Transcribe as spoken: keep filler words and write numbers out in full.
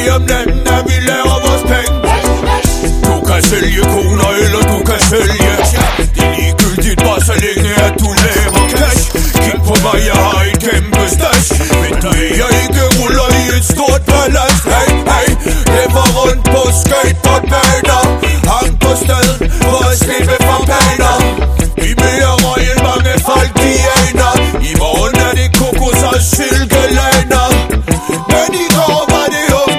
lige om natten, at vi laver vores penge. Du kan sælge koner, eller du kan sælge